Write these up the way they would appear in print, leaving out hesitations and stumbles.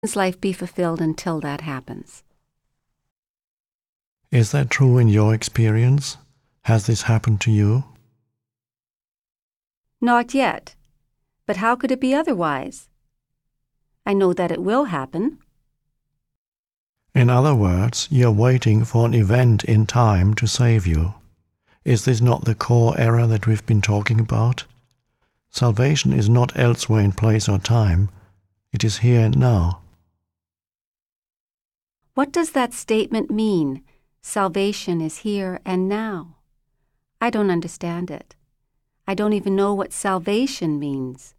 his life be fulfilled until that happens. Is that true in your experience? Has this happened to you? Not yet. But how could it be otherwise? I know that it will happen. In other words, you're waiting for an event in time to save you. Is this not the core error that we've been talking about? Salvation is not elsewhere in place or time. It is here and now. What does that statement mean? Salvation is here and now. I don't understand it. I don't even know what salvation means.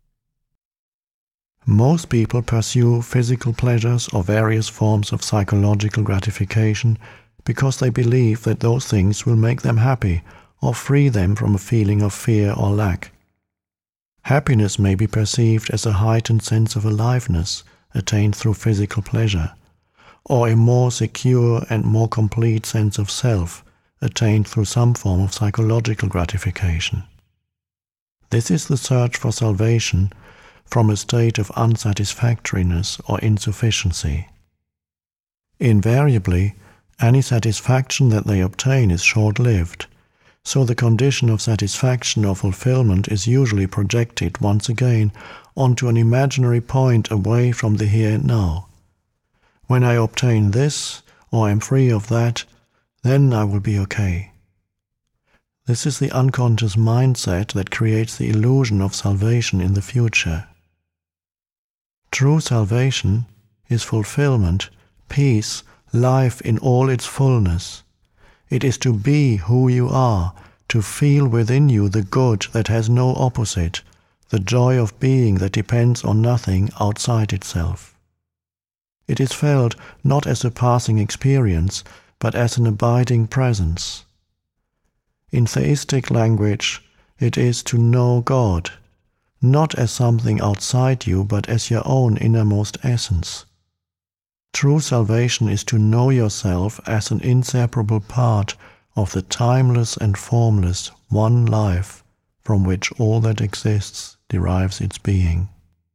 Most people pursue physical pleasures or various forms of psychological gratification because they believe that those things will make them happy or free them from a feeling of fear or lack. Happiness may be perceived as a heightened sense of aliveness attained through physical pleasure, or a more secure and more complete sense of self attained through some form of psychological gratification. This is the search for salvation from a state of unsatisfactoriness or insufficiency. Invariably, any satisfaction that they obtain is short-lived, so the condition of satisfaction or fulfillment is usually projected once again onto an imaginary point away from the here and now. When I obtain this, or am free of that, then I will be okay. This is the unconscious mindset that creates the illusion of salvation in the future. True salvation is fulfillment, peace, life in all its fullness. It is to be who you are, to feel within you the good that has no opposite, the joy of being that depends on nothing outside itself. It is felt not as a passing experience, but as an abiding presence. In theistic language, it is to know God, not as something outside you, but as your own innermost essence. True salvation is to know yourself as an inseparable part of the timeless and formless one life from which all that exists derives its being.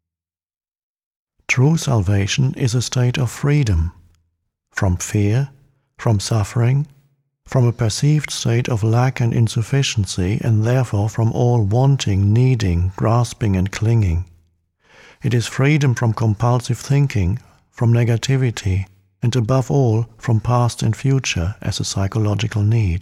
True salvation is a state of freedom from fear, from suffering, from a perceived state of lack and insufficiency, and therefore from all wanting, needing, grasping and clinging. It is freedom from compulsive thinking, from negativity, and above all from past and future as a psychological need.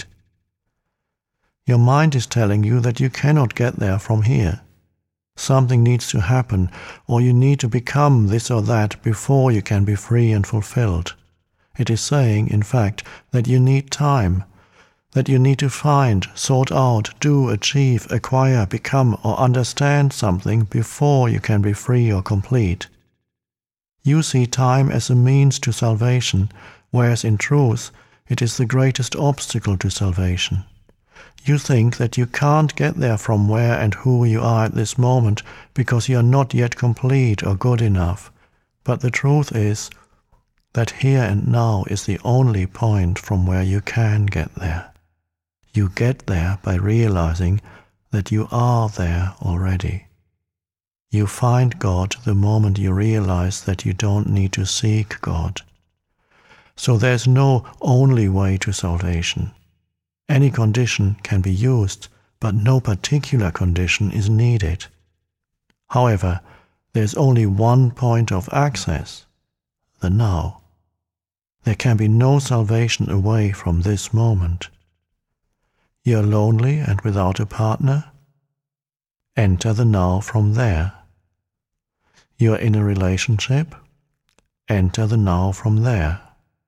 Your mind is telling you that you cannot get there from here. Something needs to happen, or you need to become this or that before you can be free and fulfilled. It is saying, in fact, that you need time, that you need to find, sort out, do, achieve, acquire, become, or understand something before you can be free or complete. You see time as a means to salvation, whereas in truth it is the greatest obstacle to salvation. You think that you can't get there from where and who you are at this moment because you are not yet complete or good enough, but the truth is that here and now is the only point from where you can get there. You get there by realizing that you are there already. You find God the moment you realize that you don't need to seek God. So there's no only way to salvation. Any condition can be used, but no particular condition is needed. However, there's only one point of access, the now. There can be no salvation away from this moment. You're lonely and without a partner? Enter the now from there. You're in a relationship? Enter the now from there.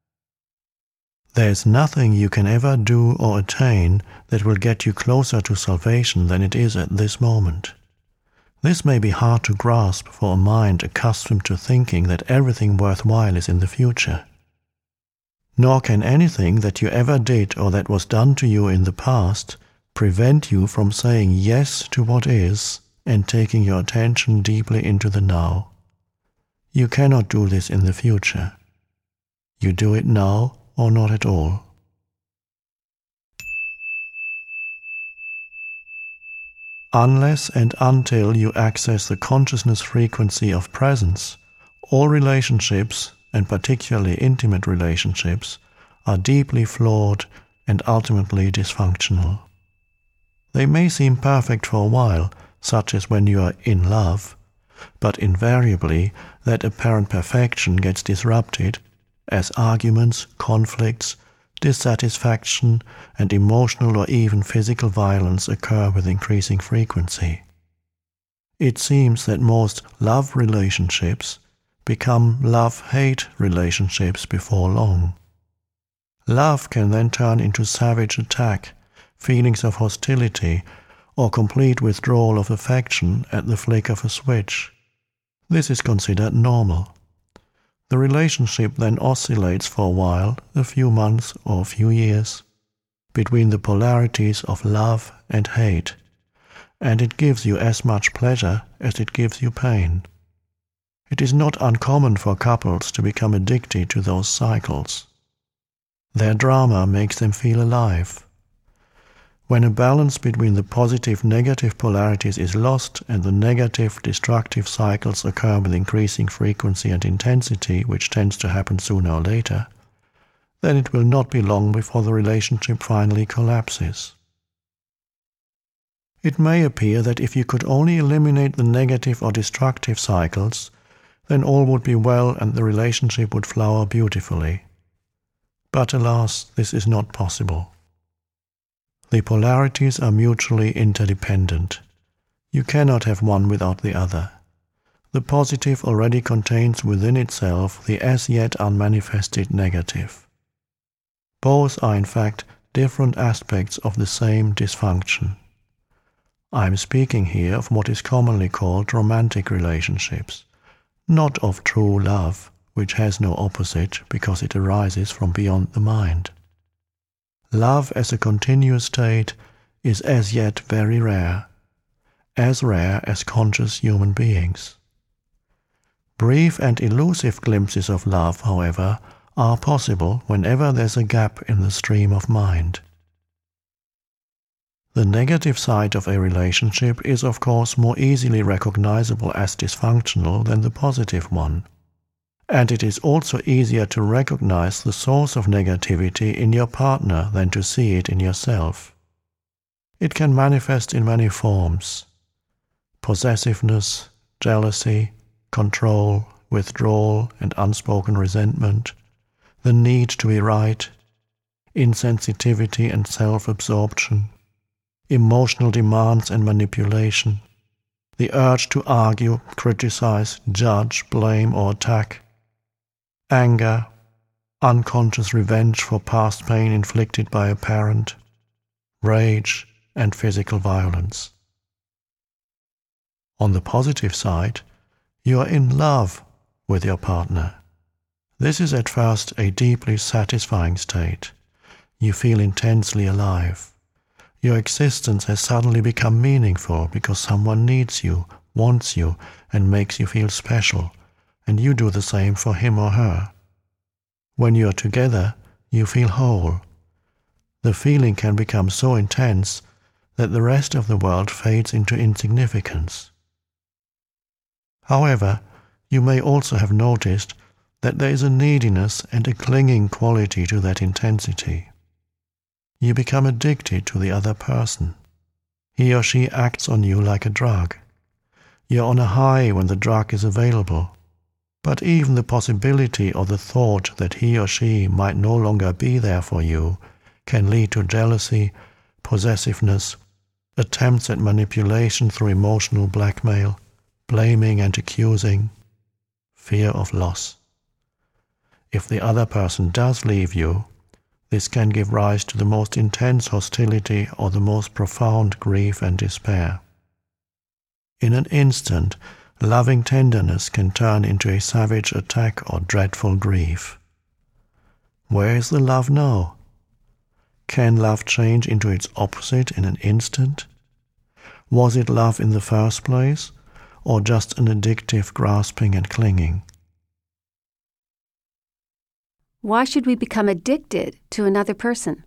There's nothing you can ever do or attain that will get you closer to salvation than it is at this moment. This may be hard to grasp for a mind accustomed to thinking that everything worthwhile is in the future. Nor can anything that you ever did or that was done to you in the past prevent you from saying yes to what is and taking your attention deeply into the now. You cannot do this in the future. You do it now or not at all. Unless and until you access the consciousness frequency of presence, All relationships, and particularly intimate relationships, are deeply flawed and ultimately dysfunctional. They may seem perfect for a while, such as when you are in love, but invariably that apparent perfection gets disrupted as arguments, conflicts, dissatisfaction, and emotional or even physical violence occur with increasing frequency. It seems that most love relationships become love-hate relationships before long. Love can then turn into savage attack, feelings of hostility, or complete withdrawal of affection at the flick of a switch. This is considered normal. The relationship then oscillates for a while, a few months or a few years, between the polarities of love and hate, and it gives you as much pleasure as it gives you pain. It is not uncommon for couples to become addicted to those cycles. Their drama makes them feel alive. When a balance between the positive-negative polarities is lost and the negative-destructive cycles occur with increasing frequency and intensity, which tends to happen sooner or later, then it will not be long before the relationship finally collapses. It may appear that if you could only eliminate the negative or destructive cycles, then all would be well and the relationship would flower beautifully. But alas, this is not possible. The polarities are mutually interdependent. You cannot have one without the other. The positive already contains within itself the as yet unmanifested negative. Both are in fact different aspects of the same dysfunction. I am speaking here of what is commonly called romantic relationships, not of true love, which has no opposite because it arises from beyond the mind. Love as a continuous state is as yet very rare as conscious human beings. Brief and elusive glimpses of love, however, are possible whenever there's a gap in the stream of mind. The negative side of a relationship is, of course, more easily recognizable as dysfunctional than the positive one. And it is also easier to recognize the source of negativity in your partner than to see it in yourself. It can manifest in many forms: possessiveness, jealousy, control, withdrawal, and unspoken resentment, the need to be right, insensitivity and self-absorption, emotional demands and manipulation, the urge to argue, criticize, judge, blame, or attack, anger, unconscious revenge for past pain inflicted by a parent, rage, and physical violence. On the positive side, you are in love with your partner. This is at first a deeply satisfying state. You feel intensely alive. Your existence has suddenly become meaningful because someone needs you, wants you, and makes you feel special, and you do the same for him or her. When you are together, you feel whole. The feeling can become so intense that the rest of the world fades into insignificance. However, you may also have noticed that there is a neediness and a clinging quality to that intensity. You become addicted to the other person. He or she acts on you like a drug. You're on a high when the drug is available, but even the possibility or the thought that he or she might no longer be there for you can lead to jealousy, possessiveness, attempts at manipulation through emotional blackmail, blaming and accusing, fear of loss. If the other person does leave you, this can give rise to the most intense hostility or the most profound grief and despair. In an instant, loving tenderness can turn into a savage attack or dreadful grief. Where is the love now? Can love change into its opposite in an instant? Was it love in the first place, or just an addictive grasping and clinging? Why should we become addicted to another person?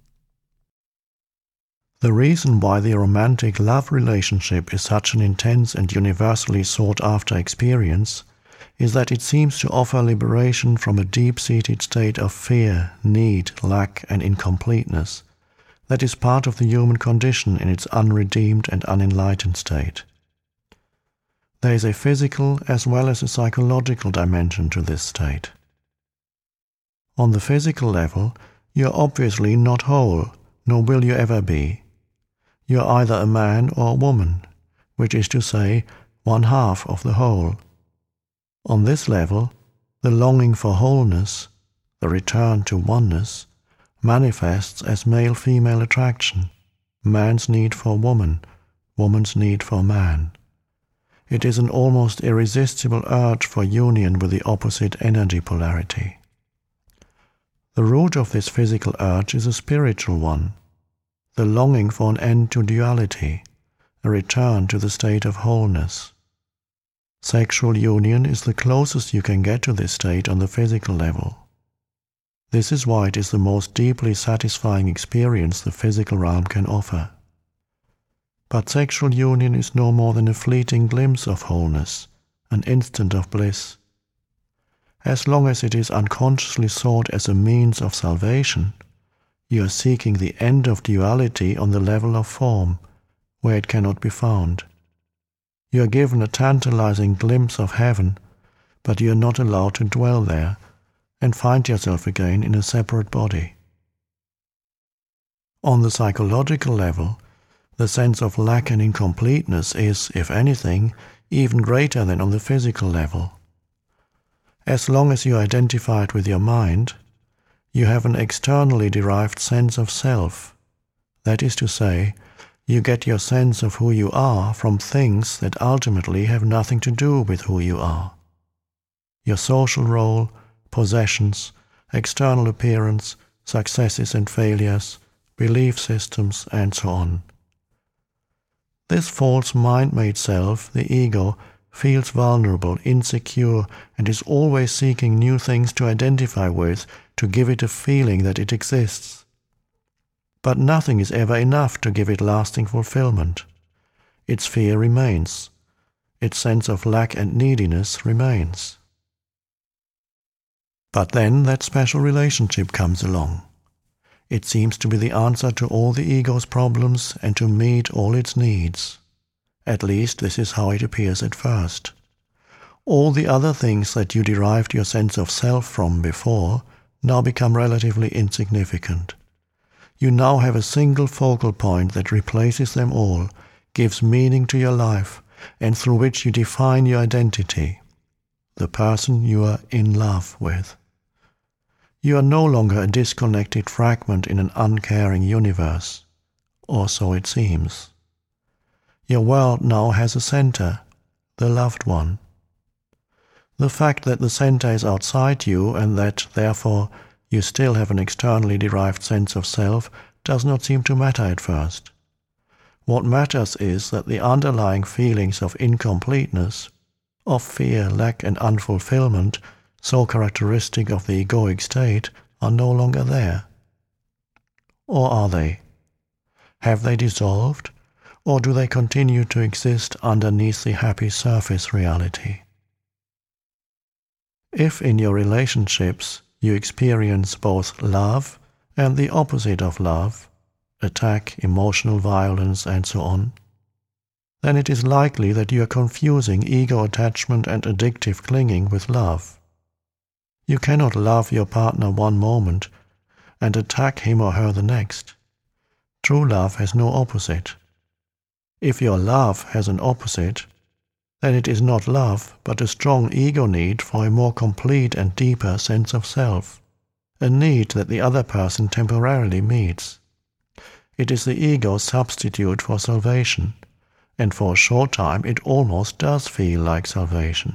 The reason why the romantic love relationship is such an intense and universally sought-after experience is that it seems to offer liberation from a deep-seated state of fear, need, lack, and incompleteness that is part of the human condition in its unredeemed and unenlightened state. There is a physical as well as a psychological dimension to this state. On the physical level, you are obviously not whole, nor will you ever be. You are either a man or a woman, which is to say, one half of the whole. On this level, the longing for wholeness, the return to oneness, manifests as male-female attraction, man's need for woman, woman's need for man. It is an almost irresistible urge for union with the opposite energy polarity. The root of this physical urge is a spiritual one, the longing for an end to duality, a return to the state of wholeness. Sexual union is the closest you can get to this state on the physical level. This is why it is the most deeply satisfying experience the physical realm can offer. But sexual union is no more than a fleeting glimpse of wholeness, an instant of bliss. As long as it is unconsciously sought as a means of salvation, you are seeking the end of duality on the level of form, where it cannot be found. You are given a tantalizing glimpse of heaven, but you are not allowed to dwell there and find yourself again in a separate body. On the psychological level, the sense of lack and incompleteness is, if anything, even greater than on the physical level. As long as you are identified with your mind, you have an externally derived sense of self. That is to say, you get your sense of who you are from things that ultimately have nothing to do with who you are. Your social role, possessions, external appearance, successes and failures, belief systems, and so on. This false mind-made self, the ego, feels vulnerable, insecure, and is always seeking new things to identify with to give it a feeling that it exists. But nothing is ever enough to give it lasting fulfillment. Its fear remains. Its sense of lack and neediness remains. But then that special relationship comes along. It seems to be the answer to all the ego's problems and to meet all its needs. At least this is how it appears at first. All the other things that you derived your sense of self from before now become relatively insignificant. You now have a single focal point that replaces them all, gives meaning to your life, and through which you define your identity, the person you are in love with. You are no longer a disconnected fragment in an uncaring universe, or so it seems. Your world now has a center, the loved one. The fact that the center is outside you and that, therefore, you still have an externally derived sense of self does not seem to matter at first. What matters is that the underlying feelings of incompleteness, of fear, lack, and unfulfillment, so characteristic of the egoic state, are no longer there. Or are they? Have they dissolved, or do they continue to exist underneath the happy surface reality? If in your relationships you experience both love and the opposite of love, attack, emotional violence, and so on, then it is likely that you are confusing ego attachment and addictive clinging with love. You cannot love your partner one moment and attack him or her the next. True love has no opposite. If your love has an opposite, then it is not love, but a strong ego need for a more complete and deeper sense of self, a need that the other person temporarily meets. It is the ego's substitute for salvation, and for a short time it almost does feel like salvation.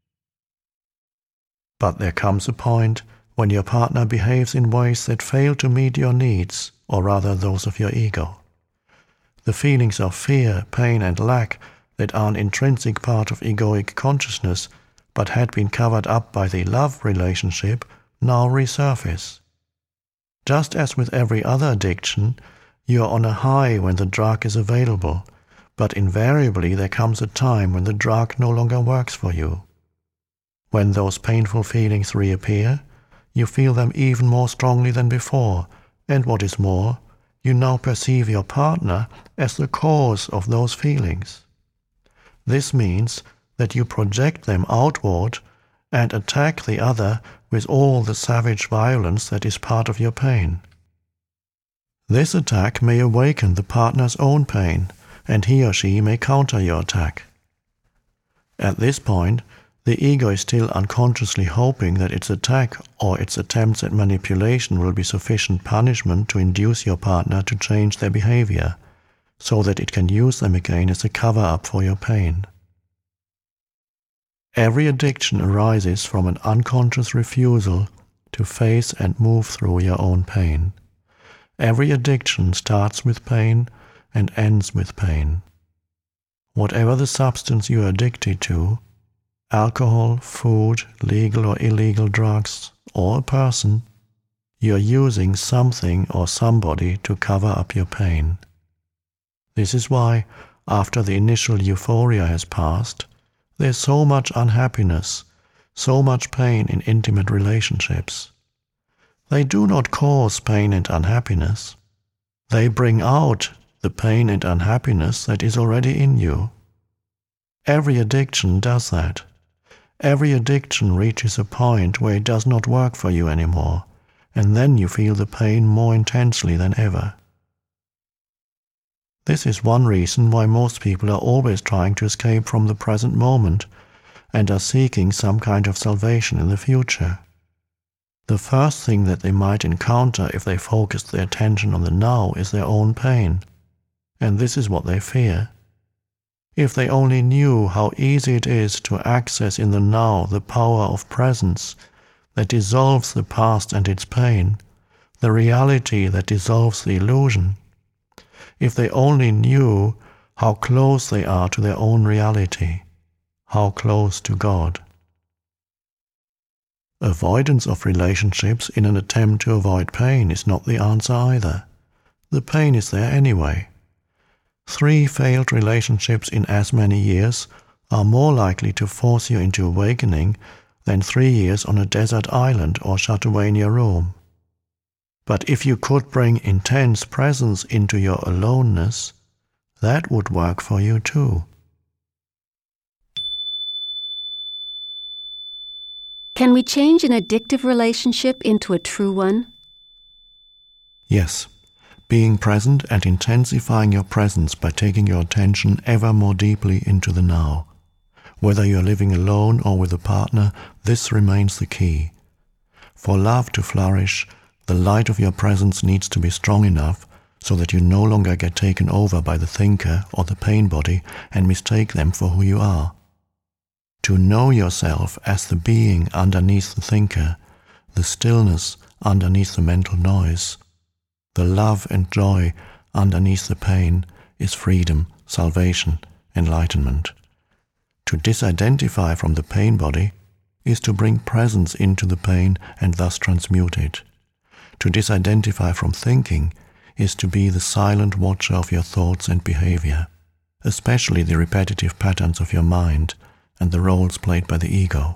But there comes a point when your partner behaves in ways that fail to meet your needs, or rather those of your ego. The feelings of fear, pain, and lack that are an intrinsic part of egoic consciousness but had been covered up by the love relationship now resurface. Just as with every other addiction, you are on a high when the drug is available, but invariably there comes a time when the drug no longer works for you. When those painful feelings reappear, you feel them even more strongly than before, and what is more, you now perceive your partner as the cause of those feelings. This means that you project them outward and attack the other with all the savage violence that is part of your pain. This attack may awaken the partner's own pain, and he or she may counter your attack. At this point, the ego is still unconsciously hoping that its attack or its attempts at manipulation will be sufficient punishment to induce your partner to change their behavior, so that it can use them again as a cover-up for your pain. Every addiction arises from an unconscious refusal to face and move through your own pain. Every addiction starts with pain and ends with pain. Whatever the substance you are addicted to, alcohol, food, legal or illegal drugs, or a person, you are using something or somebody to cover up your pain. This is why, after the initial euphoria has passed, there's so much unhappiness, so much pain in intimate relationships. They do not cause pain and unhappiness. They bring out the pain and unhappiness that is already in you. Every addiction does that. Every addiction reaches a point where it does not work for you anymore, and then you feel the pain more intensely than ever. This is one reason why most people are always trying to escape from the present moment and are seeking some kind of salvation in the future. The first thing that they might encounter if they focus their attention on the now is their own pain, and this is what they fear. If they only knew how easy it is to access in the now the power of presence that dissolves the past and its pain, the reality that dissolves the illusion. If they only knew how close they are to their own reality, how close to God. Avoidance of relationships in an attempt to avoid pain is not the answer either. The pain is there anyway. 3 failed relationships in as many years are more likely to force you into awakening than 3 years on a desert island or shut away in your room. But if you could bring intense presence into your aloneness, that would work for you too. Can we change an addictive relationship into a true one? Yes. Being present and intensifying your presence by taking your attention ever more deeply into the now. Whether you are living alone or with a partner, this remains the key. For love to flourish, the light of your presence needs to be strong enough so that you no longer get taken over by the thinker or the pain body and mistake them for who you are. To know yourself as the being underneath the thinker, the stillness underneath the mental noise, the love and joy underneath the pain is freedom, salvation, enlightenment. To disidentify from the pain body is to bring presence into the pain and thus transmute it. To disidentify from thinking is to be the silent watcher of your thoughts and behavior, especially the repetitive patterns of your mind and the roles played by the ego.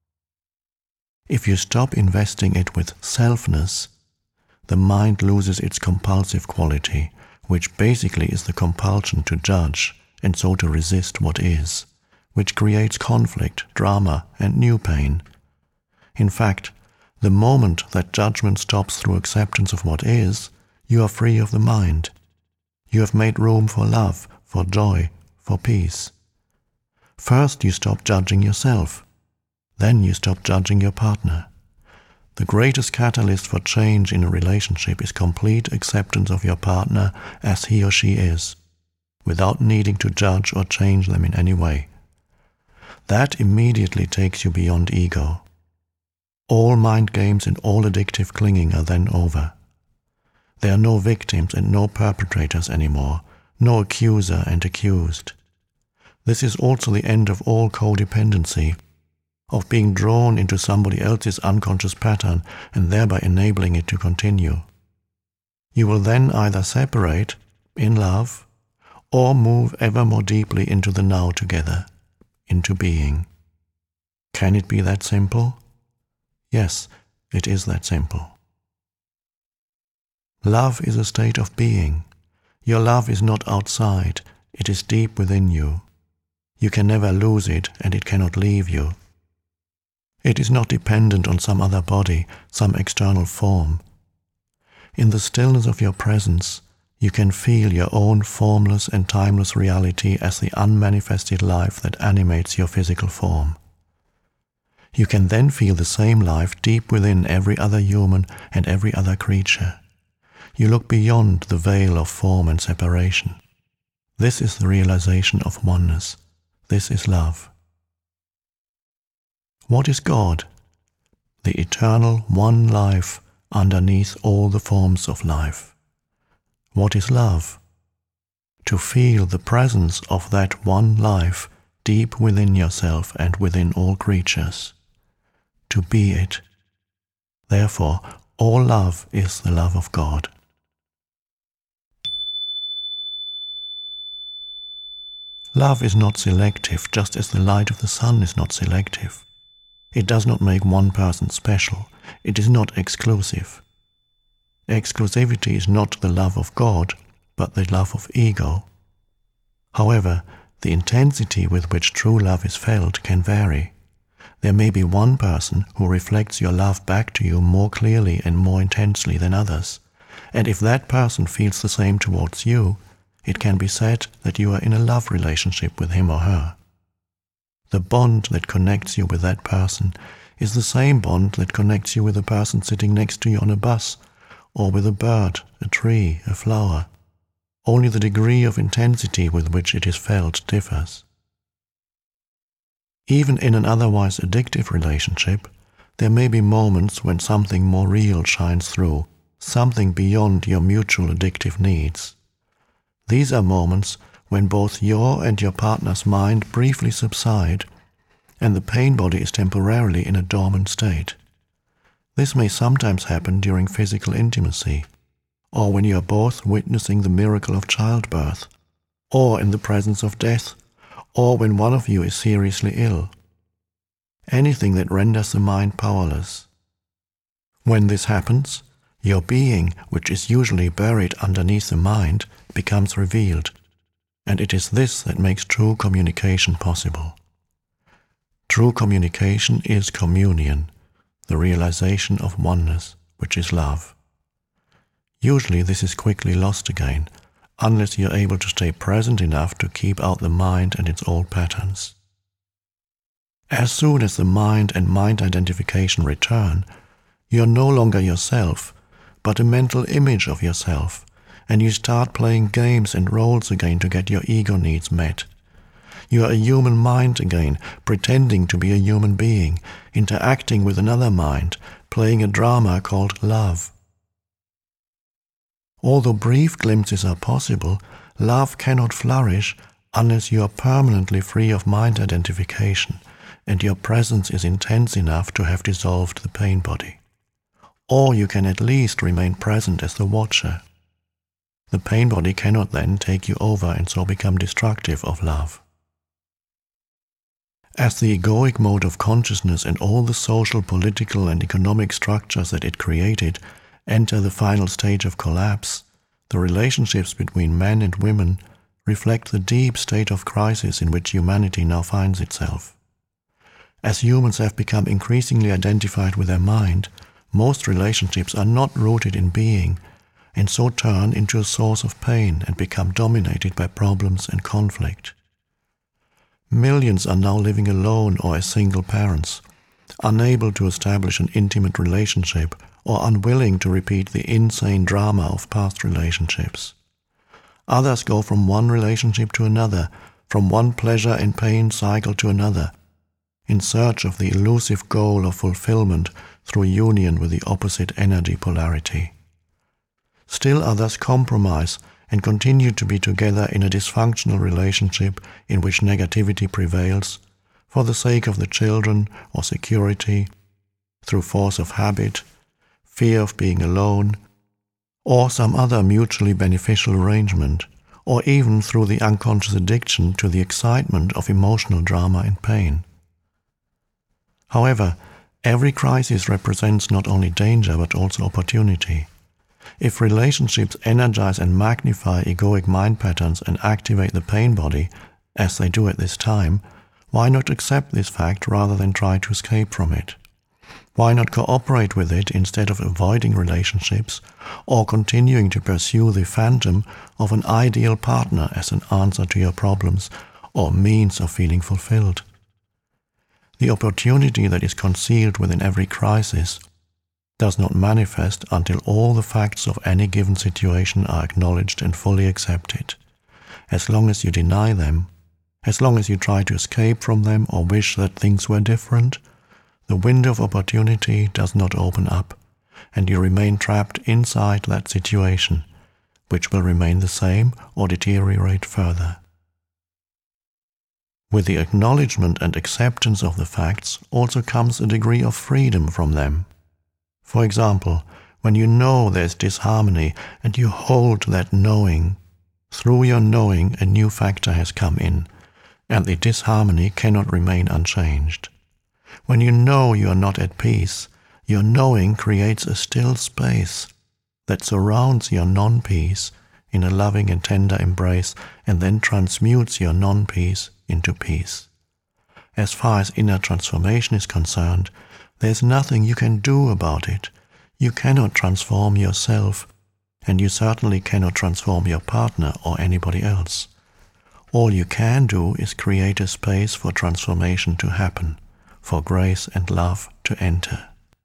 If you stop investing it with selfness, the mind loses its compulsive quality, which basically is the compulsion to judge and so to resist what is, which creates conflict, drama, and new pain. In fact, the moment that judgment stops through acceptance of what is, you are free of the mind. You have made room for love, for joy, for peace. First you stop judging yourself, then you stop judging your partner. The greatest catalyst for change in a relationship is complete acceptance of your partner as he or she is, without needing to judge or change them in any way. That immediately takes you beyond ego. All mind games and all addictive clinging are then over. There are no victims and no perpetrators anymore, no accuser and accused. This is also the end of all codependency, of being drawn into somebody else's unconscious pattern and thereby enabling it to continue. You will then either separate, in love, or move ever more deeply into the now together, into being. Can it be that simple? Yes, it is that simple. Love is a state of being. Your love is not outside, it is deep within you. You can never lose it, and it cannot leave you. It is not dependent on some other body, some external form. In the stillness of your presence, you can feel your own formless and timeless reality as the unmanifested life that animates your physical form. You can then feel the same life deep within every other human and every other creature. You look beyond the veil of form and separation. This is the realization of oneness. This is love. What is God? The eternal one life underneath all the forms of life. What is love? To feel the presence of that one life deep within yourself and within all creatures. To be it. Therefore, all love is the love of God. Love is not selective, just as the light of the sun is not selective. It does not make one person special. It is not exclusive. Exclusivity is not the love of God, but the love of ego. However, the intensity with which true love is felt can vary. There may be one person who reflects your love back to you more clearly and more intensely than others, and if that person feels the same towards you, it can be said that you are in a love relationship with him or her. The bond that connects you with that person is the same bond that connects you with a person sitting next to you on a bus, or with a bird, a tree, a flower. Only the degree of intensity with which it is felt differs. Even in an otherwise addictive relationship, there may be moments when something more real shines through, something beyond your mutual addictive needs. These are moments when both your and your partner's mind briefly subside, and the pain body is temporarily in a dormant state. This may sometimes happen during physical intimacy, or when you are both witnessing the miracle of childbirth, or in the presence of death, or when one of you is seriously ill. Anything that renders the mind powerless. When this happens, your being, which is usually buried underneath the mind, becomes revealed, and it is this that makes true communication possible. True communication is communion, the realization of oneness, which is love. Usually this is quickly lost again, unless you're able to stay present enough to keep out the mind and its old patterns. As soon as the mind and mind identification return, you're no longer yourself, but a mental image of yourself, and you start playing games and roles again to get your ego needs met. You are a human mind again, pretending to be a human being, interacting with another mind, playing a drama called love. Although brief glimpses are possible, love cannot flourish unless you are permanently free of mind identification and your presence is intense enough to have dissolved the pain body. Or you can at least remain present as the watcher. The pain body cannot then take you over and so become destructive of love. As the egoic mode of consciousness and all the social, political, and economic structures that it created enter the final stage of collapse, the relationships between men and women reflect the deep state of crisis in which humanity now finds itself. As humans have become increasingly identified with their mind, most relationships are not rooted in being, and so turn into a source of pain and become dominated by problems and conflict. Millions are now living alone or as single parents, unable to establish an intimate relationship or unwilling to repeat the insane drama of past relationships. Others go from one relationship to another, from one pleasure and pain cycle to another, in search of the elusive goal of fulfillment through union with the opposite energy polarity. Still others compromise and continue to be together in a dysfunctional relationship in which negativity prevails, for the sake of the children or security, through force of habit, fear of being alone, or some other mutually beneficial arrangement, or even through the unconscious addiction to the excitement of emotional drama and pain. However, every crisis represents not only danger but also opportunity. If relationships energize and magnify egoic mind patterns and activate the pain body, as they do at this time, why not accept this fact rather than try to escape from it? Why not cooperate with it instead of avoiding relationships or continuing to pursue the phantom of an ideal partner as an answer to your problems or means of feeling fulfilled? The opportunity that is concealed within every crisis does not manifest until all the facts of any given situation are acknowledged and fully accepted. As long as you deny them, as long as you try to escape from them or wish that things were different, the window of opportunity does not open up, and you remain trapped inside that situation, which will remain the same or deteriorate further. With the acknowledgement and acceptance of the facts also comes a degree of freedom from them. For example, when you know there's disharmony and you hold that knowing, through your knowing a new factor has come in, and the disharmony cannot remain unchanged. When you know you are not at peace, your knowing creates a still space that surrounds your non-peace in a loving and tender embrace and then transmutes your non-peace into peace. As far as inner transformation is concerned, there's nothing you can do about it. You cannot transform yourself, and you certainly cannot transform your partner or anybody else. All you can do is create a space for transformation to happen, for grace and love to enter.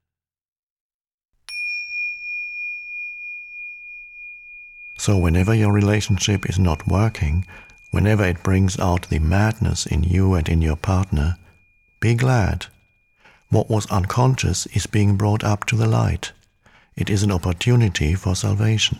So whenever your relationship is not working, whenever it brings out the madness in you and in your partner, be glad. What was unconscious is being brought up to the light. It is an opportunity for salvation.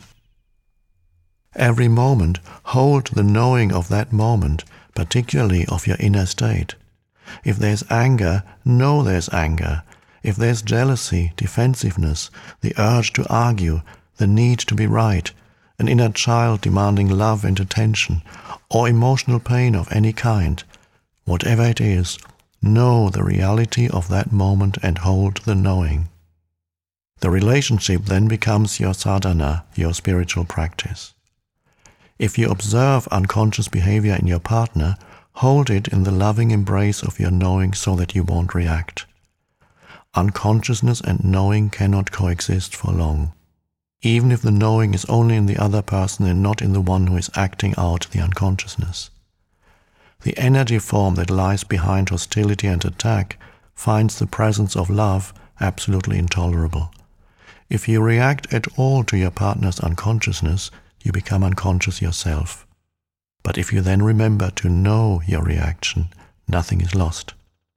Every moment, hold the knowing of that moment, particularly of your inner state. If there's anger, know there's anger. If there's jealousy, defensiveness, the urge to argue, the need to be right, an inner child demanding love and attention, or emotional pain of any kind, whatever it is, know the reality of that moment and hold the knowing. The relationship then becomes your sadhana, your spiritual practice. If you observe unconscious behavior in your partner, hold it in the loving embrace of your knowing so that you won't react. Unconsciousness and knowing cannot coexist for long, even if the knowing is only in the other person and not in the one who is acting out the unconsciousness. The energy form that lies behind hostility and attack finds the presence of love absolutely intolerable. If you react at all to your partner's unconsciousness, you become unconscious yourself. But if you then remember to know your reaction, nothing is lost.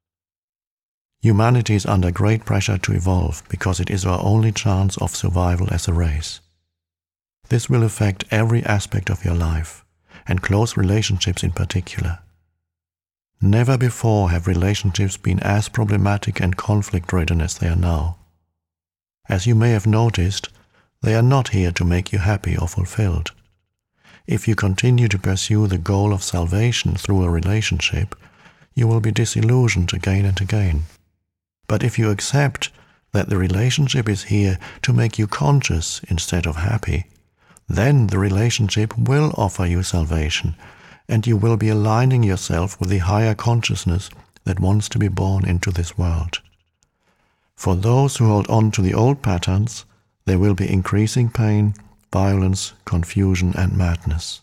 Humanity is under great pressure to evolve because it is our only chance of survival as a race. This will affect every aspect of your life, and close relationships in particular. Never before have relationships been as problematic and conflict-ridden as they are now. As you may have noticed, they are not here to make you happy or fulfilled. If you continue to pursue the goal of salvation through a relationship, you will be disillusioned again and again. But if you accept that the relationship is here to make you conscious instead of happy, then the relationship will offer you salvation, and you will be aligning yourself with the higher consciousness that wants to be born into this world. For those who hold on to the old patterns, there will be increasing pain, violence, confusion, and madness.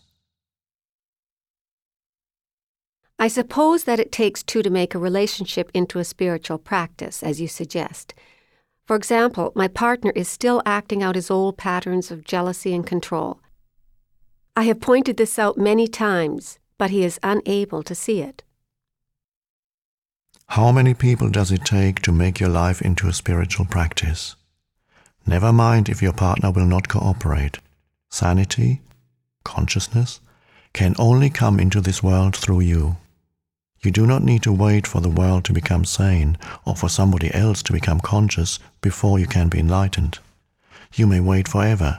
I suppose that it takes two to make a relationship into a spiritual practice, as you suggest. For example, my partner is still acting out his old patterns of jealousy and control. I have pointed this out many times, but he is unable to see it. How many people does it take to make your life into a spiritual practice? Never mind if your partner will not cooperate. Sanity, consciousness, can only come into this world through you. You do not need to wait for the world to become sane or for somebody else to become conscious before you can be enlightened. You may wait forever.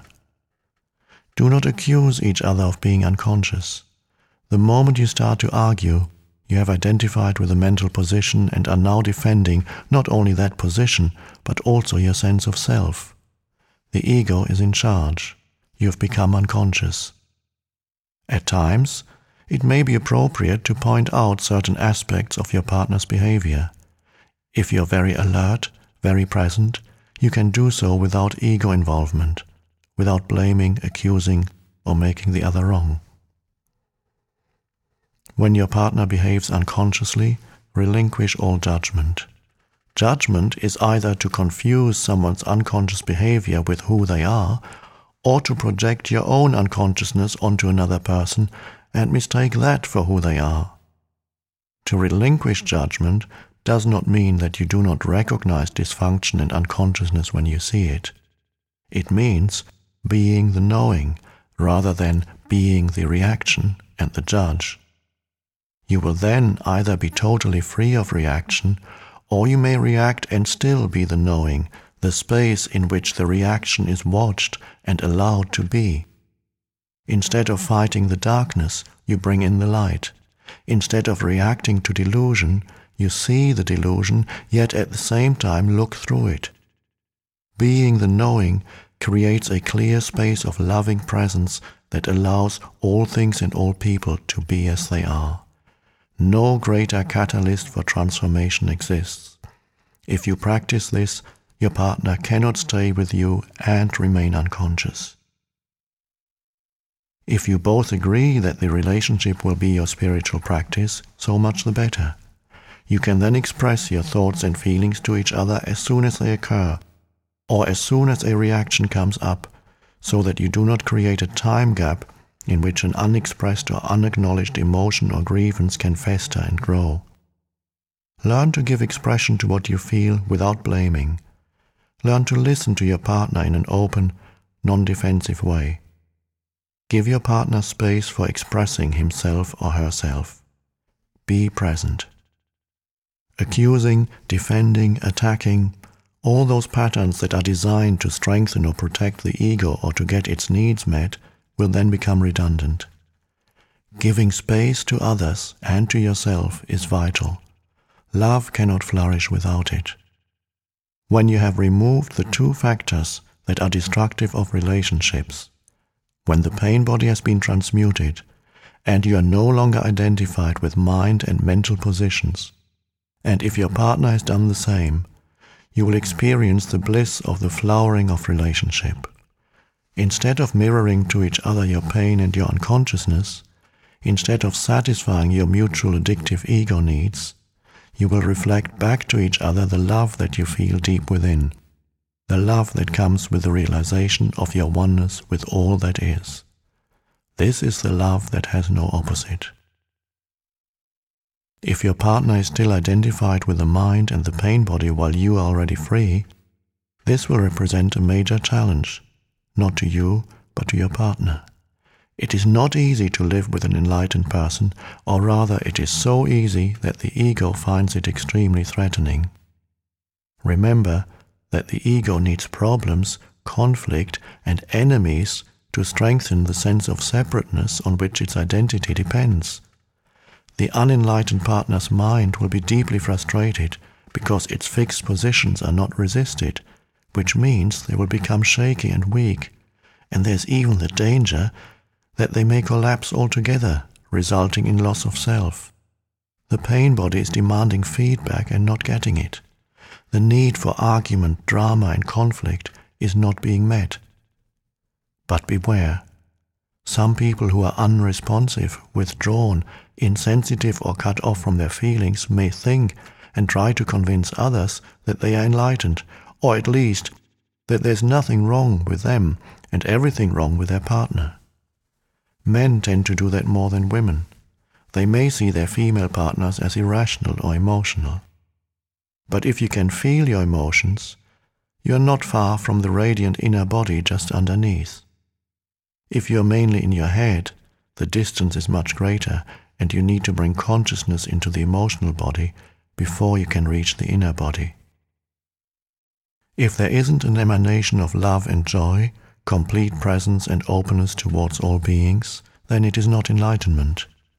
Do not accuse each other of being unconscious. The moment you start to argue, You have identified with the mental position and are now defending not only that position, but also your sense of self. The ego is in charge. You have become unconscious. At times, it may be appropriate to point out certain aspects of your partner's behavior. If you're very alert, very present, you can do so without ego involvement, without blaming, accusing, or making the other wrong. When your partner behaves unconsciously, relinquish all judgment. Judgment is either to confuse someone's unconscious behavior with who they are, or to project your own unconsciousness onto another person and mistake that for who they are. To relinquish judgment does not mean that you do not recognize dysfunction and unconsciousness when you see it. It means being the knowing rather than being the reaction and the judge. You will then either be totally free of reaction, or you may react and still be the knowing, the space in which the reaction is watched and allowed to be. Instead of fighting the darkness, you bring in the light. Instead of reacting to delusion, you see the delusion, yet at the same time look through it. Being the knowing creates a clear space of loving presence that allows all things and all people to be as they are. No greater catalyst for transformation exists. If you practice this, your partner cannot stay with you and remain unconscious. If you both agree that the relationship will be your spiritual practice, so much the better. You can then express your thoughts and feelings to each other as soon as they occur, or as soon as a reaction comes up, so that you do not create a time gap in which an unexpressed or unacknowledged emotion or grievance can fester and grow. Learn to give expression to what you feel without blaming. Learn to listen to your partner in an open, non-defensive way. Give your partner space for expressing himself or herself. Be present. Accusing, defending, attacking, all those patterns that are designed to strengthen or protect the ego or to get its needs met will then become redundant. Giving space to others and to yourself is vital. Love cannot flourish without it. When you have removed the two factors that are destructive of relationships, when the pain body has been transmuted, and you are no longer identified with mind and mental positions, and if your partner has done the same, you will experience the bliss of the flowering of relationship. Instead of mirroring to each other your pain and your unconsciousness, instead of satisfying your mutual addictive ego needs, you will reflect back to each other the love that you feel deep within, the love that comes with the realization of your oneness with all that is. This is the love that has no opposite. If your partner is still identified with the mind and the pain body while you are already free, this will represent a major challenge, not to you, but to your partner. It is not easy to live with an enlightened person, or rather it is so easy that the ego finds it extremely threatening. Remember that the ego needs problems, conflict, and enemies to strengthen the sense of separateness on which its identity depends. The unenlightened partner's mind will be deeply frustrated because its fixed positions are not resisted, which means they will become shaky and weak, and there's even the danger that they may collapse altogether, resulting in loss of self. The pain body is demanding feedback and not getting it. The need for argument, drama, and conflict is not being met. But beware. Some people who are unresponsive, withdrawn, insensitive, or cut off from their feelings may think and try to convince others that they are enlightened, or at least that there's nothing wrong with them and everything wrong with their partner. Men tend to do that more than women. They may see their female partners as irrational or emotional. But if you can feel your emotions, you are not far from the radiant inner body just underneath. If you are mainly in your head, the distance is much greater, and you need to bring consciousness into the emotional body before you can reach the inner body. If there isn't an emanation of love and joy, complete presence and openness towards all beings, then it is not enlightenment.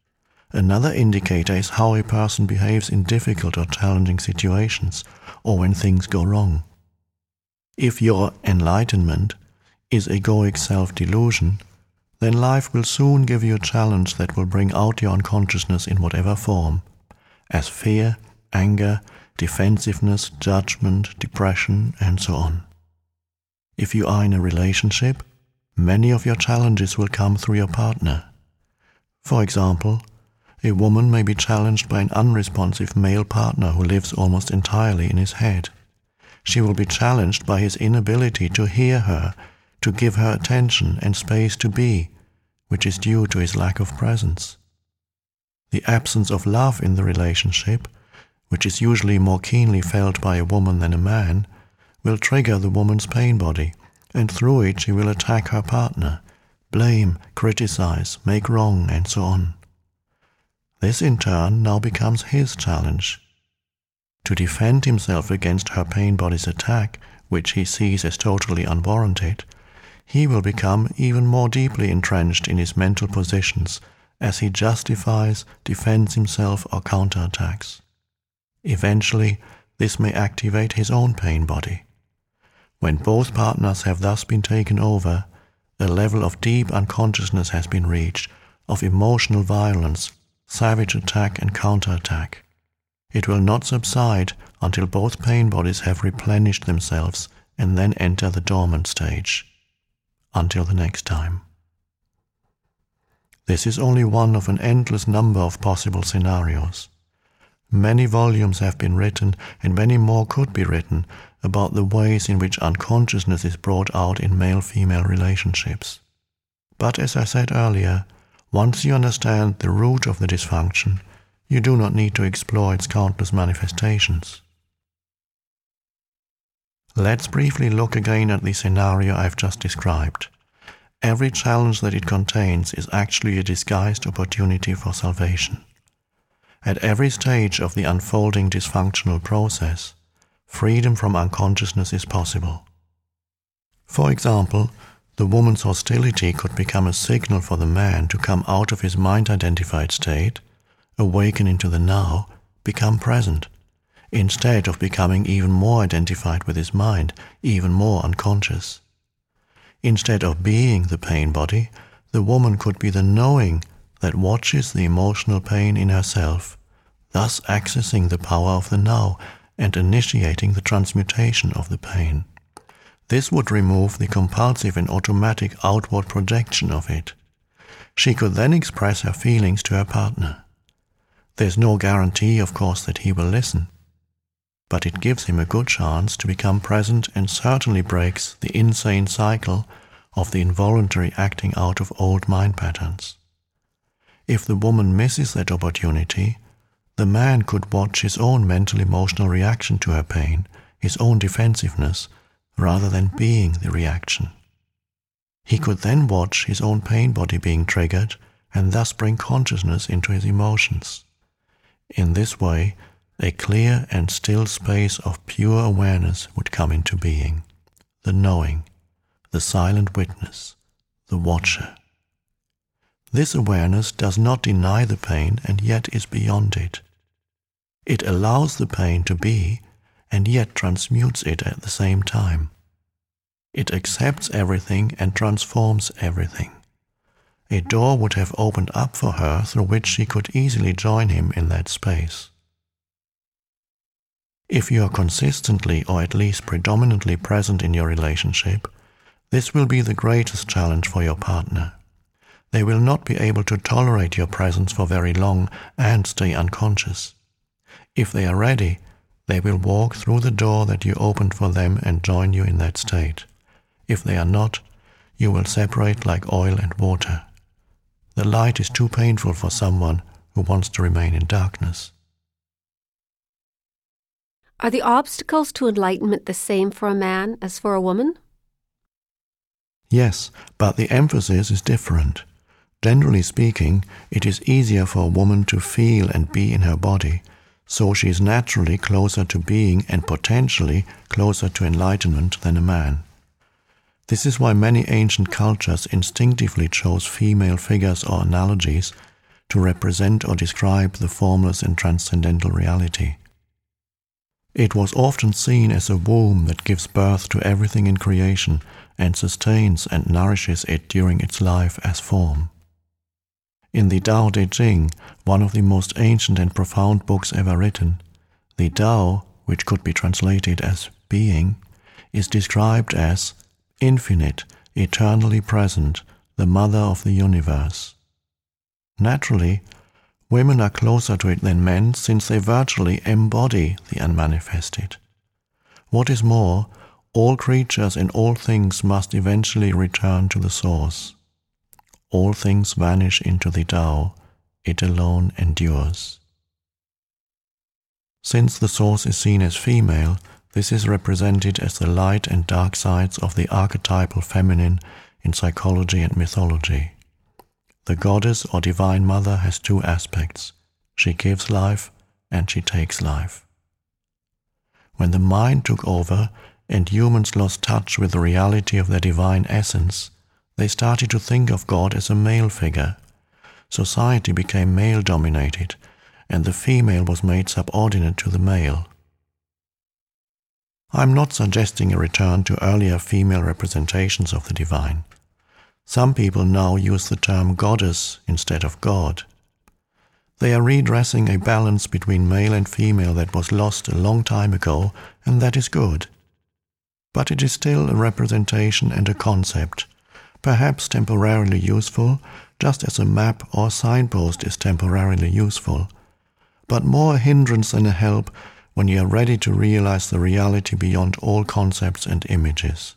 Another indicator is how a person behaves in difficult or challenging situations, or when things go wrong. If your enlightenment is egoic self-delusion, then life will soon give you a challenge that will bring out your unconsciousness in whatever form, as fear, anger, defensiveness, judgment, depression, and so on. If you are in a relationship, many of your challenges will come through your partner. For example, a woman may be challenged by an unresponsive male partner who lives almost entirely in his head. She will be challenged by his inability to hear her, to give her attention and space to be, which is due to his lack of presence. The absence of love in the relationship, which is usually more keenly felt by a woman than a man, will trigger the woman's pain body, and through it she will attack her partner, blame, criticize, make wrong, and so on. This in turn now becomes his challenge. To defend himself against her pain body's attack, which he sees as totally unwarranted, he will become even more deeply entrenched in his mental positions as he justifies, defends himself, or counterattacks. Eventually, this may activate his own pain body. When both partners have thus been taken over, a level of deep unconsciousness has been reached, of emotional violence, savage attack and counterattack. It will not subside until both pain bodies have replenished themselves and then enter the dormant stage. Until the next time. This is only one of an endless number of possible scenarios. Many volumes have been written, and many more could be written, about the ways in which unconsciousness is brought out in male-female relationships. But as I said earlier, once you understand the root of the dysfunction, you do not need to explore its countless manifestations. Let's briefly look again at the scenario I've just described. Every challenge that it contains is actually a disguised opportunity for salvation. At every stage of the unfolding dysfunctional process, freedom from unconsciousness is possible. For example, the woman's hostility could become a signal for the man to come out of his mind-identified state, awaken into the now, become present, instead of becoming even more identified with his mind, even more unconscious. Instead of being the pain body, the woman could be the knowing that watches the emotional pain in herself, thus accessing the power of the now and initiating the transmutation of the pain. This would remove the compulsive and automatic outward projection of it. She could then express her feelings to her partner. There's no guarantee, of course, that he will listen, but it gives him a good chance to become present and certainly breaks the insane cycle of the involuntary acting out of old mind patterns. If the woman misses that opportunity, the man could watch his own mental-emotional reaction to her pain, his own defensiveness, rather than being the reaction. He could then watch his own pain body being triggered and thus bring consciousness into his emotions. In this way, a clear and still space of pure awareness would come into being, the knowing, the silent witness, the watcher. This awareness does not deny the pain and yet is beyond it. It allows the pain to be and yet transmutes it at the same time. It accepts everything and transforms everything. A door would have opened up for her through which she could easily join him in that space. If you are consistently or at least predominantly present in your relationship, this will be the greatest challenge for your partner. They will not be able to tolerate your presence for very long and stay unconscious. If they are ready, they will walk through the door that you opened for them and join you in that state. If they are not, you will separate like oil and water. The light is too painful for someone who wants to remain in darkness. Are the obstacles to enlightenment the same for a man as for a woman? Yes, but the emphasis is different. Generally speaking, it is easier for a woman to feel and be in her body, so she is naturally closer to being and potentially closer to enlightenment than a man. This is why many ancient cultures instinctively chose female figures or analogies to represent or describe the formless and transcendental reality. It was often seen as a womb that gives birth to everything in creation and sustains and nourishes it during its life as form. In the Tao Te Ching, one of the most ancient and profound books ever written, the Tao, which could be translated as being, is described as infinite, eternally present, the mother of the universe. Naturally, women are closer to it than men since they virtually embody the unmanifested. What is more, all creatures and all things must eventually return to the source. All things vanish into the Tao, it alone endures. Since the source is seen as female, this is represented as the light and dark sides of the archetypal feminine in psychology and mythology. The goddess or divine mother has two aspects. She gives life and she takes life. When the mind took over and humans lost touch with the reality of their divine essence, they started to think of God as a male figure. Society became male-dominated, and the female was made subordinate to the male. I'm not suggesting a return to earlier female representations of the divine. Some people now use the term goddess instead of God. They are redressing a balance between male and female that was lost a long time ago, and that is good. But it is still a representation and a concept, perhaps temporarily useful, just as a map or signpost is temporarily useful, but more a hindrance than a help when you are ready to realize the reality beyond all concepts and images.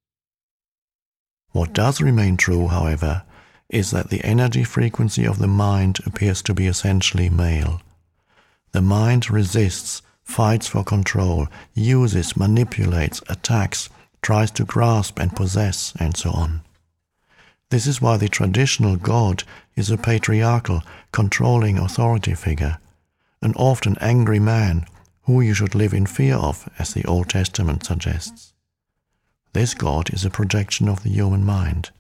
What does remain true, however, is that the energy frequency of the mind appears to be essentially male. The mind resists, fights for control, uses, manipulates, attacks, tries to grasp and possess, and so on. This is why the traditional God is a patriarchal, controlling authority figure, an often angry man who you should live in fear of, as the Old Testament suggests. This God is a projection of the human mind.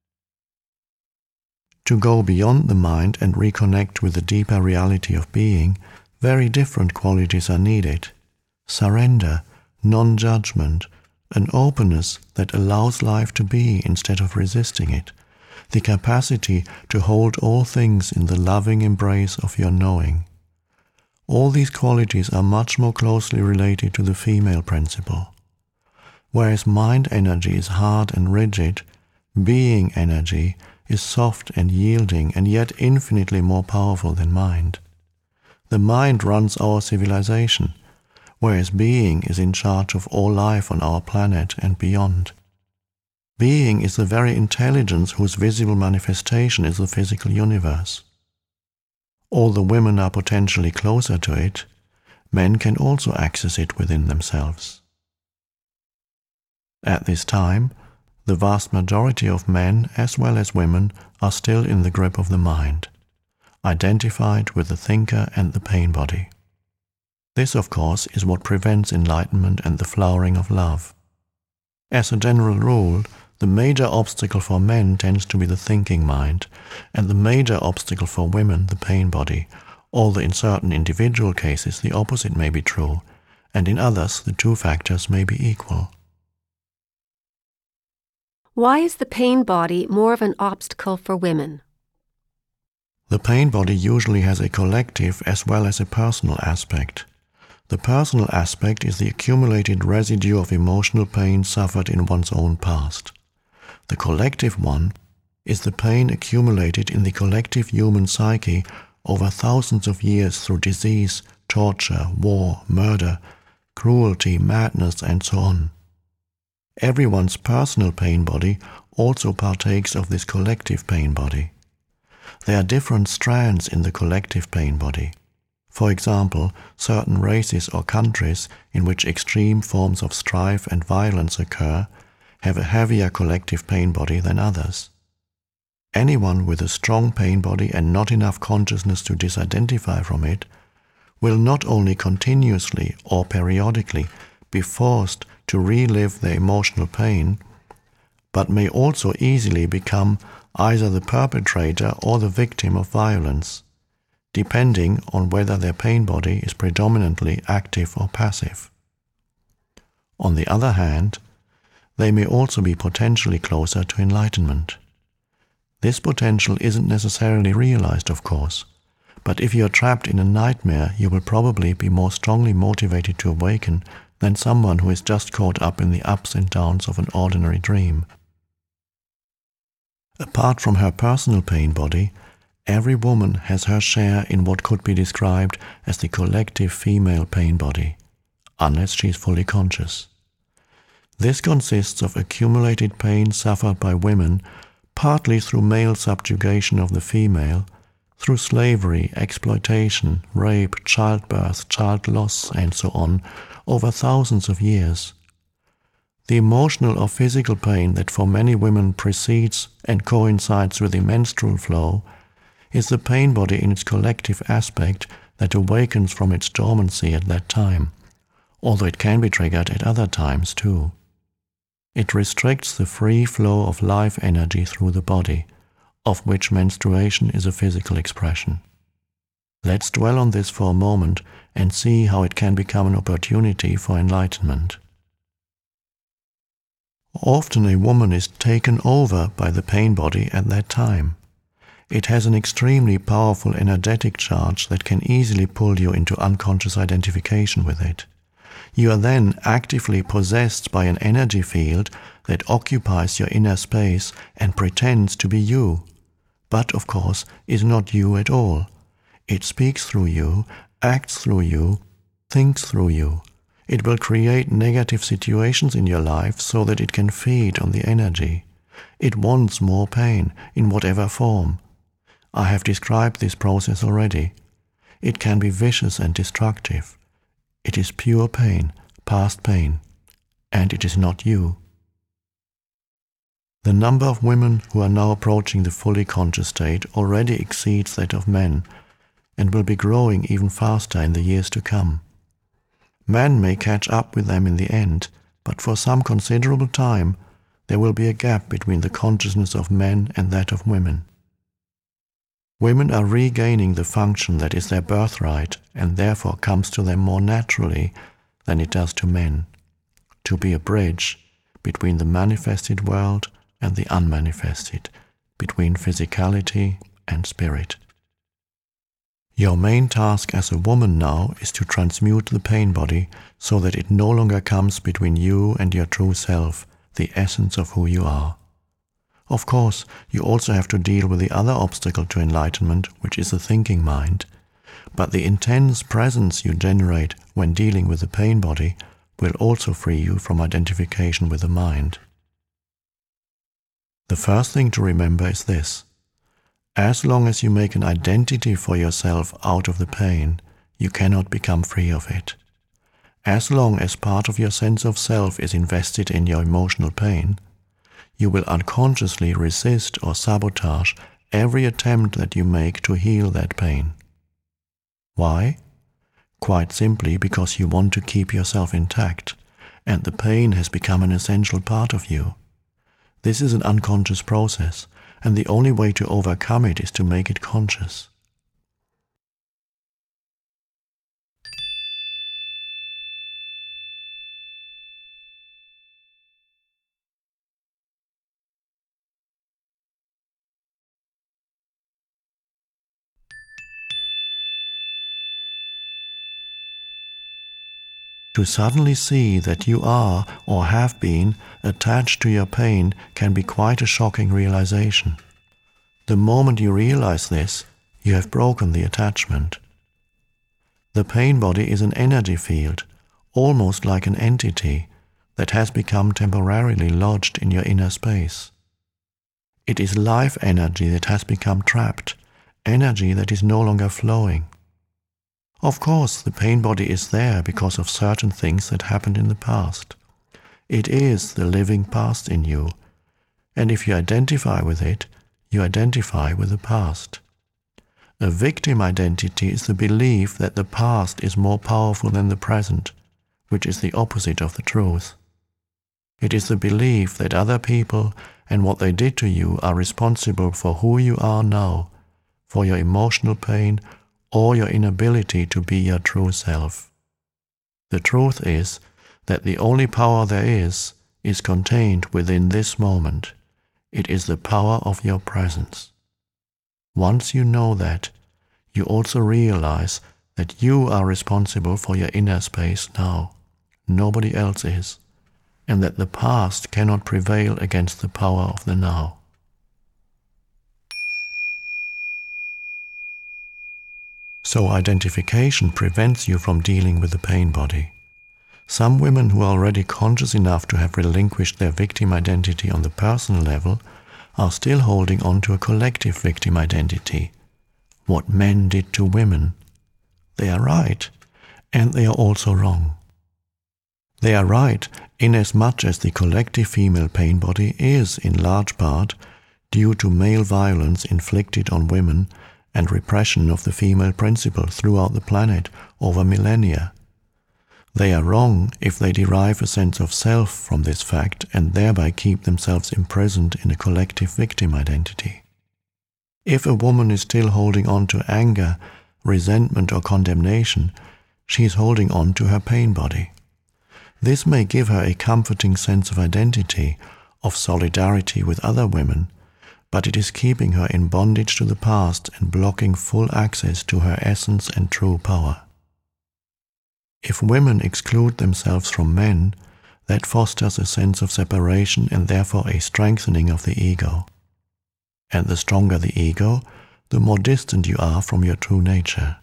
To go beyond the mind and reconnect with the deeper reality of being, very different qualities are needed. Surrender, non-judgment, an openness that allows life to be instead of resisting it, the capacity to hold all things in the loving embrace of your knowing. All these qualities are much more closely related to the female principle. Whereas mind energy is hard and rigid, being energy is soft and yielding and yet infinitely more powerful than mind. The mind runs our civilization, whereas being is in charge of all life on our planet and beyond. Being is the very intelligence whose visible manifestation is the physical universe. Although women are potentially closer to it, men can also access it within themselves. At this time, the vast majority of men as well as women are still in the grip of the mind, identified with the thinker and the pain body. This, of course, is what prevents enlightenment and the flowering of love. As a general rule, the major obstacle for men tends to be the thinking mind, and the major obstacle for women the pain body, although in certain individual cases the opposite may be true, and in others the two factors may be equal. Why is the pain body more of an obstacle for women? The pain body usually has a collective as well as a personal aspect. The personal aspect is the accumulated residue of emotional pain suffered in one's own past. The collective one is the pain accumulated in the collective human psyche over thousands of years through disease, torture, war, murder, cruelty, madness, and so on. Everyone's personal pain body also partakes of this collective pain body. There are different strands in the collective pain body. For example, certain races or countries in which extreme forms of strife and violence occur have a heavier collective pain body than others. Anyone with a strong pain body and not enough consciousness to disidentify from it will not only continuously or periodically be forced to relive their emotional pain, but may also easily become either the perpetrator or the victim of violence. depending on whether their pain body is predominantly active or passive. On the other hand, they may also be potentially closer to enlightenment. This potential isn't necessarily realized, of course, but if you are trapped in a nightmare, you will probably be more strongly motivated to awaken than someone who is just caught up in the ups and downs of an ordinary dream. Apart from her personal pain body, every woman has her share in what could be described as the collective female pain body, unless she is fully conscious. This consists of accumulated pain suffered by women, partly through male subjugation of the female, through slavery, exploitation, rape, childbirth, child loss, and so on, over thousands of years. The emotional or physical pain that for many women precedes and coincides with the menstrual flow is the pain body in its collective aspect that awakens from its dormancy at that time, although it can be triggered at other times too. It restricts the free flow of life energy through the body, of which menstruation is a physical expression. Let's dwell on this for a moment and see how it can become an opportunity for enlightenment. Often a woman is taken over by the pain body at that time. It has an extremely powerful energetic charge that can easily pull you into unconscious identification with it. You are then actively possessed by an energy field that occupies your inner space and pretends to be you, but of course is not you at all. It speaks through you, acts through you, thinks through you. It will create negative situations in your life so that it can feed on the energy. It wants more pain, in whatever form. I have described this process already. It can be vicious and destructive. It is pure pain, past pain, and it is not you. The number of women who are now approaching the fully conscious state already exceeds that of men, and will be growing even faster in the years to come. Men may catch up with them in the end, but for some considerable time there will be a gap between the consciousness of men and that of women. Women are regaining the function that is their birthright and therefore comes to them more naturally than it does to men, to be a bridge between the manifested world and the unmanifested, between physicality and spirit. Your main task as a woman now is to transmute the pain body so that it no longer comes between you and your true self, the essence of who you are. Of course, you also have to deal with the other obstacle to enlightenment, which is the thinking mind, but the intense presence you generate when dealing with the pain body will also free you from identification with the mind. The first thing to remember is this: as long as you make an identity for yourself out of the pain, you cannot become free of it. As long as part of your sense of self is invested in your emotional pain, you will unconsciously resist or sabotage every attempt that you make to heal that pain. Why? Quite simply because you want to keep yourself intact, and the pain has become an essential part of you. This is an unconscious process, and the only way to overcome it is to make it conscious. To suddenly see that you are, or have been, attached to your pain can be quite a shocking realization. The moment you realize this, you have broken the attachment. The pain body is an energy field, almost like an entity, that has become temporarily lodged in your inner space. It is life energy that has become trapped, energy that is no longer flowing. Of course, the pain body is there because of certain things that happened in the past. It is the living past in you, and if you identify with it, you identify with the past. A victim identity is the belief that the past is more powerful than the present, which is the opposite of the truth. It is the belief that other people and what they did to you are responsible for who you are now, for your emotional pain, or your inability to be your true self. The truth is that the only power there is contained within this moment. It is the power of your presence. Once you know that, you also realize that you are responsible for your inner space now. Nobody else is, and that the past cannot prevail against the power of the now. So identification prevents you from dealing with the pain body. Some women who are already conscious enough to have relinquished their victim identity on the personal level are still holding on to a collective victim identity. What men did to women. They are right, and they are also wrong. They are right inasmuch as the collective female pain body is, in large part, due to male violence inflicted on women and repression of the female principle throughout the planet over millennia. They are wrong if they derive a sense of self from this fact and thereby keep themselves imprisoned in a collective victim identity. If a woman is still holding on to anger, resentment or condemnation, she is holding on to her pain body. This may give her a comforting sense of identity, of solidarity with other women, but it is keeping her in bondage to the past and blocking full access to her essence and true power. If women exclude themselves from men, that fosters a sense of separation and therefore a strengthening of the ego. And the stronger the ego, the more distant you are from your true nature.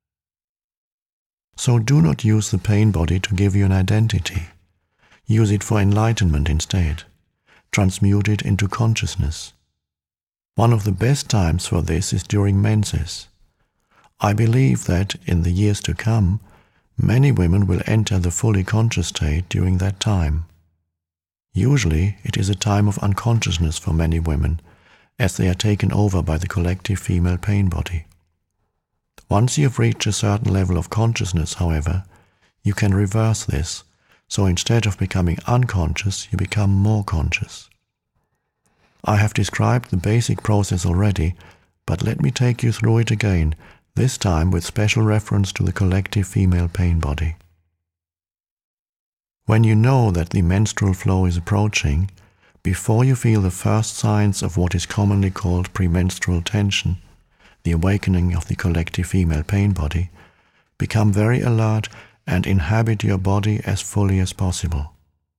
So do not use the pain body to give you an identity. Use it for enlightenment instead. Transmute it into consciousness. One of the best times for this is during menses. I believe that, in the years to come, many women will enter the fully conscious state during that time. Usually, it is a time of unconsciousness for many women, as they are taken over by the collective female pain body. Once you have reached a certain level of consciousness, however, you can reverse this, so instead of becoming unconscious, you become more conscious. I have described the basic process already, but let me take you through it again, this time with special reference to the collective female pain body. When you know that the menstrual flow is approaching, before you feel the first signs of what is commonly called premenstrual tension, the awakening of the collective female pain body, become very alert and inhabit your body as fully as possible.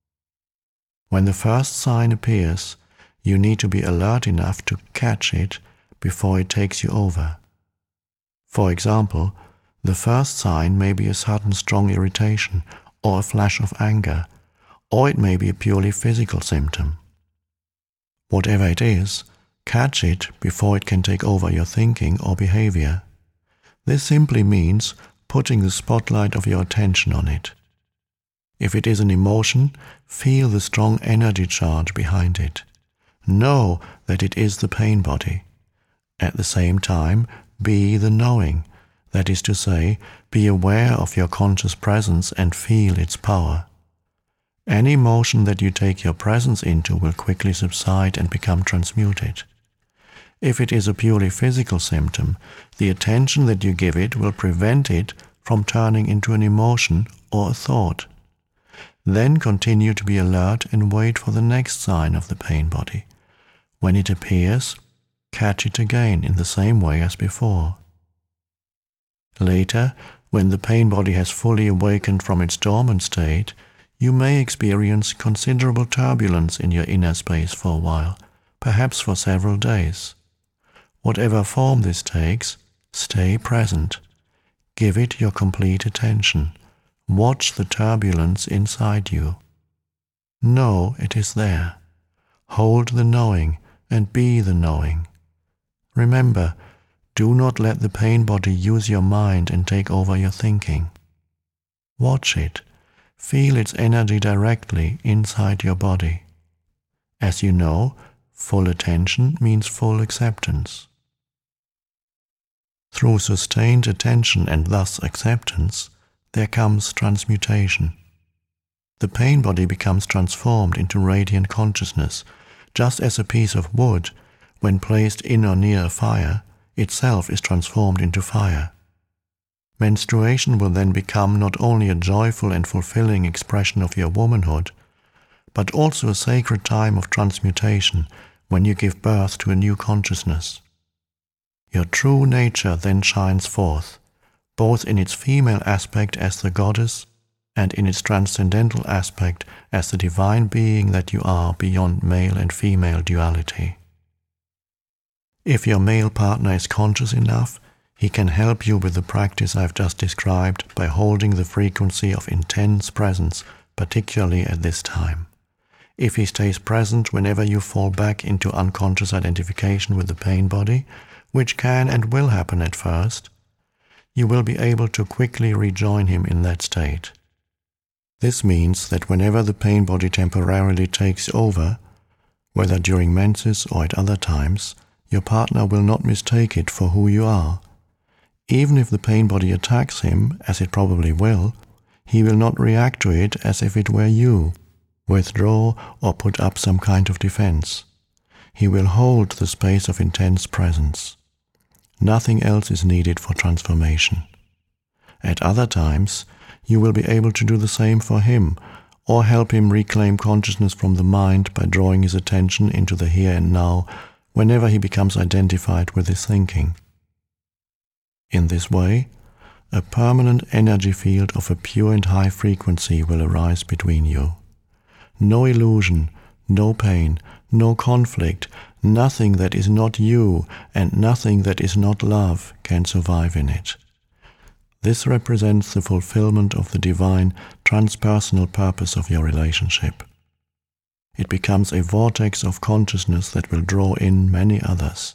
When the first sign appears, you need to be alert enough to catch it before it takes you over. For example, the first sign may be a sudden strong irritation or a flash of anger, or it may be a purely physical symptom. Whatever it is, catch it before it can take over your thinking or behavior. This simply means putting the spotlight of your attention on it. If it is an emotion, feel the strong energy charge behind it. Know that it is the pain body. At the same time, be the knowing, that is to say, be aware of your conscious presence and feel its power. Any emotion that you take your presence into will quickly subside and become transmuted. If it is a purely physical symptom, the attention that you give it will prevent it from turning into an emotion or a thought. Then continue to be alert and wait for the next sign of the pain body. When it appears, catch it again in the same way as before. Later, when the pain body has fully awakened from its dormant state, you may experience considerable turbulence in your inner space for a while, perhaps for several days. Whatever form this takes, stay present. Give it your complete attention. Watch the turbulence inside you. Know it is there. Hold the knowing and be the knowing. Remember, do not let the pain body use your mind and take over your thinking. Watch it. Feel its energy directly inside your body. As you know, full attention means full acceptance. Through sustained attention and thus acceptance, there comes transmutation. The pain body becomes transformed into radiant consciousness, just as a piece of wood, when placed in or near a fire, itself is transformed into fire. Menstruation will then become not only a joyful and fulfilling expression of your womanhood, but also a sacred time of transmutation when you give birth to a new consciousness. Your true nature then shines forth, both in its female aspect as the goddess and in its transcendental aspect as the divine being that you are beyond male and female duality. If your male partner is conscious enough, he can help you with the practice I've just described by holding the frequency of intense presence, particularly at this time. If he stays present whenever you fall back into unconscious identification with the pain body, which can and will happen at first, you will be able to quickly rejoin him in that state. This means that whenever the pain body temporarily takes over, whether during menses or at other times, your partner will not mistake it for who you are. Even if the pain body attacks him, as it probably will, he will not react to it as if it were you, withdraw or put up some kind of defense. He will hold the space of intense presence. Nothing else is needed for transformation. At other times, you will be able to do the same for him, or help him reclaim consciousness from the mind by drawing his attention into the here and now whenever he becomes identified with his thinking. In this way, a permanent energy field of a pure and high frequency will arise between you. No illusion, no pain, no conflict, nothing that is not you and nothing that is not love can survive in it. This represents the fulfillment of the divine, transpersonal purpose of your relationship. It becomes a vortex of consciousness that will draw in many others.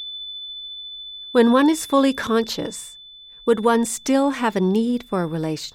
When one is fully conscious, would one still have a need for a relationship?